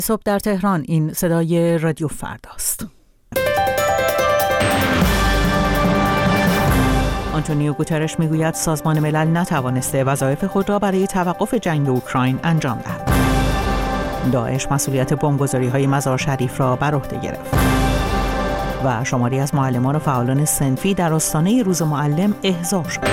صبح در تهران، این صدای رادیو فرداست. آنتونیو گوترش میگوید سازمان ملل نتوانسته وظایف خود را برای توقف جنگ اوکراین انجام دهد. داعش مسئولیت بمبگذاری‌های مزار شریف را بر عهده گرفت. و شماری از معلمان و فعالان صنفی در آستانه روز معلم احضار شد.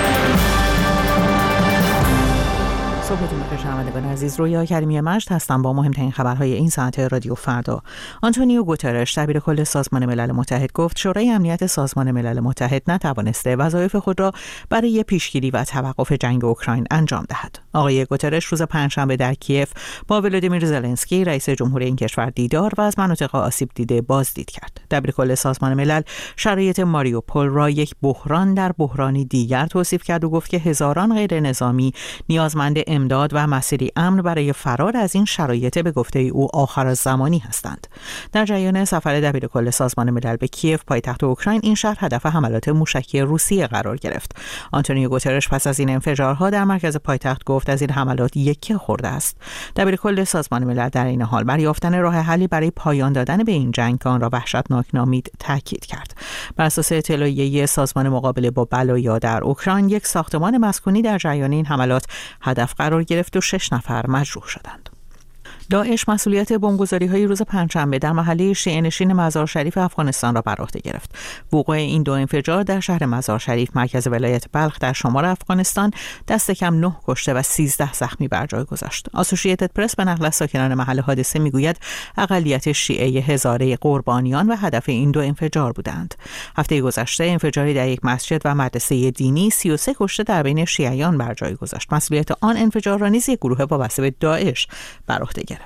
صبحتون بخیر شنوندگان عزیز، رویا کریمی مجد هستم با مهمترین خبرهای این ساعت رادیو فردا. آنتونیو گوترش دبیر کل سازمان ملل متحد گفت شورای امنیت سازمان ملل متحد نتوانسته وظایف خود را برای پیشگیری و توقف جنگ اوکراین انجام دهد. آقای گوترش روز پنجشنبه در کیف با ولادیمیر زلنسکی رئیس جمهور این کشور دیدار و از مناطق آسیب دیده بازدید کرد. دبیر کل سازمان ملل شرایط ماریوپول را یک بحران در بحرانی دیگر توصیف کرد و گفت که هزاران غیر نظامی نیازمند امداد و مسیری امن برای فرار از این شرایط به گفته او آخرالزمانی هستند. در جریان سفر دبیر کل سازمان ملل به کیف پایتخت اوکراین، این شهر هدف حملات موشکی روسیه قرار گرفت. آنتونیو گوترش پس از این انفجارها در مرکز پایتخت گفت از این حملات یکی خورده است. دبیر کل سازمان ملل در این حال بر یافتن راه حلی برای پایان دادن به این جنگ که آن را وحشتناک نامید تاکید کرد. بر اساس اطلاعیه سازمان مقابله با بلایا در اوکراین، یک ساختمان مسکونی در جریان این حملات هدف قرار گرفت و 6 نفر مجروح شدند. داعش مسئولیت بمبگذاری‌های روز پنجشنبه در محله شیعه‌نشین مزار شریف افغانستان را بر عهده گرفت. وقوع این دو انفجار در شهر مزار شریف مرکز ولایت بلخ در شمال افغانستان دست کم 9 کشته و 13 زخمی بر جای گذاشت. اسوسییتد پرس به نقل از ساکنان محل حادثه میگوید اقلیت شیعه هزاره قربانیان و هدف این دو انفجار بودند. هفته گذشته انفجاری در یک مسجد و مدرسه دینی 33 کشته در بین شیعیان بر جای گذاشت. مسئولیت آن انفجار را نیز یک گروه وابسته به داعش بر عهده گرفت.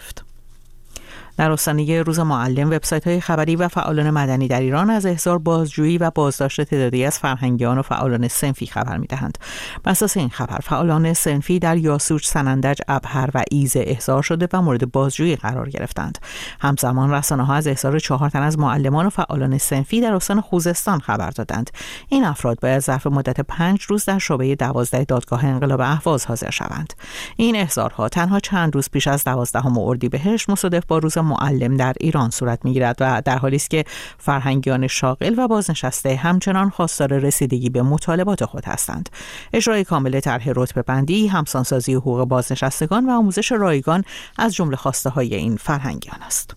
در آستانه روز معلم، وبسایت‌های خبری و فعالان مدنی در ایران از احضار، بازجویی و بازداشت تعدادی از فرهنگیان و فعالان صنفی خبر می‌دهند. بر اساس این خبر، فعالان صنفی در یاسوج، سنندج، ابهر و ایزه احضار شده و مورد بازجویی قرار گرفتند. همزمان رسانه‌ها از احضار 4 تن از معلمان و فعالان صنفی در استان خوزستان خبر دادند. این افراد باید ظرف مدت 5 روز در شعبه 12 دادگاه انقلاب اهواز حاضر شوند. این احضارها تنها چند روز پیش از 12 اردیبهشت مصادف با روز معلم در ایران صورت می‌گیرد و در حالی است که فرهنگیان شاغل و بازنشسته همچنان خواستار رسیدگی به مطالبات خود هستند. اجرای کامل طرح رتبه‌بندی، همسانسازی حقوق بازنشستگان و آموزش رایگان از جمله خواسته‌های این فرهنگیان است.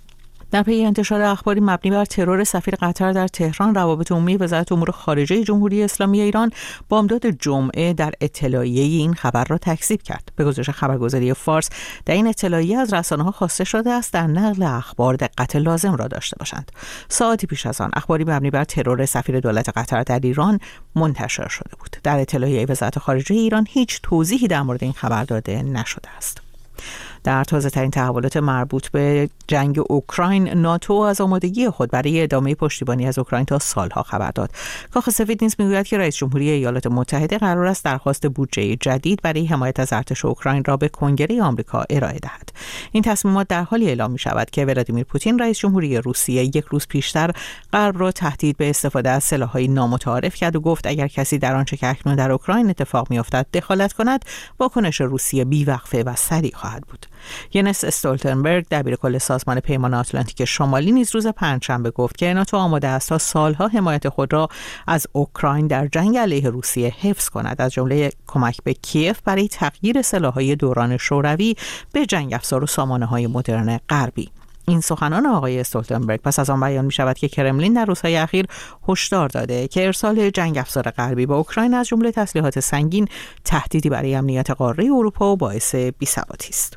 در پی انتشار اخباری مبنی بر ترور سفیر قطر در تهران، روابط عمومی وزارت امور خارجه جمهوری اسلامی ایران بامداد جمعه در اطلاعیه این خبر را تکذیب کرد. به گزارش خبرگزاری فارس، در این اطلاعیه از رسانه‌ها خواسته شده است در نقل اخبار دقت لازم را داشته باشند. ساعتی پیش از آن اخباری مبنی بر ترور سفیر دولت قطر در ایران منتشر شده بود. در اطلاعیه وزارت خارجه ایران هیچ توضیحی در مورد این خبر داده نشده است. در تازه‌ترین تحولات مربوط به جنگ اوکراین، ناتو از آمادگی خود برای ادامه پشتیبانی از اوکراین تا سالها خبر داد. کاخ سفید نیز میگوید که رئیس جمهوری ایالات متحده قرار است درخواست بودجه جدید برای حمایت از ارتش اوکراین را به کنگره آمریکا ارائه دهد. این تصمیمات در حالی اعلام می‌شود که ولادیمیر پوتین رئیس جمهوری روسیه یک روز پیشتر غرب را تهدید به استفاده از سلاح‌های نامتعارف کرد و گفت اگر کسی در آنچه که اکنون در اوکراین اتفاق می‌افتد دخالت کند، واکنش روسیه بی‌وقفه و سریع خواهد بود. ینس استولتنبرگ دبیر کل سازمان پیمان آتلانتیک شمالی نیز روز پنجشنبه گفت که ناتو آماده است تا سالها حمایت خود را از اوکراین در جنگ علیه روسیه حفظ کند، از جمله کمک به کیف برای تغییر سلاح‌های دوران شوروی به جنگ افزار و سامانه‌های مدرن غربی. این سخنان آقای استولتنبرگ پس از آن بیان می شود که کرملین در روزهای اخیر هشدار داده که ارسال جنگ افزار غربی به اوکراین از جمله تسلیحات سنگین تهدیدی برای امنیت قاره اروپا و باعث بی‌ثباتی است.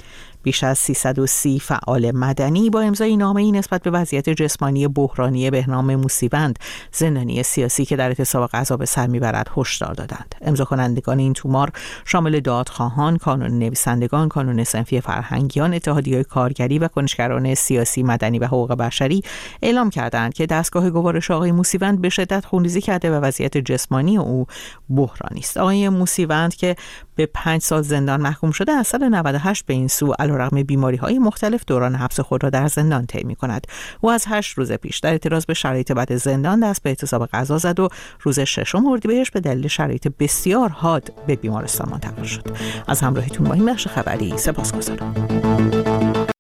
بیش از 330 فعال مدنی با امضای نامه‌ای نسبت به وضعیت جسمانی بحرانی بهنام موسیوند، زندانی سیاسی که در اعتصاب غذا به سر میبرد، هشدار دادند. امضا کنندگان این تومار شامل دادخواهان، کانون نویسندگان، کانون صنفی فرهنگیان، اتحادیه‌های کارگری و کنشگران سیاسی، مدنی و حقوق بشری اعلام کردند که دستگاه گوارش آقای موسیوند به شدت خونریزی کرده و وضعیت جسمانی او بحرانی است. آقای موسیوند که به 5 سال زندان محکوم شده، از سال 98 به این سو علیرغم بیماری‌های مختلف دوران حبس خود را در زندان طی می‌کند. او از 8 روز پیش در اعتراض به شرایط بد زندان دست به اعتصاب غذا زد و روز 6 اردیبهشت به دلیل شرایط بسیار حاد به بیمارستان منتقل شد. از همراهیتون با این بخش خبری سپاسگزارم.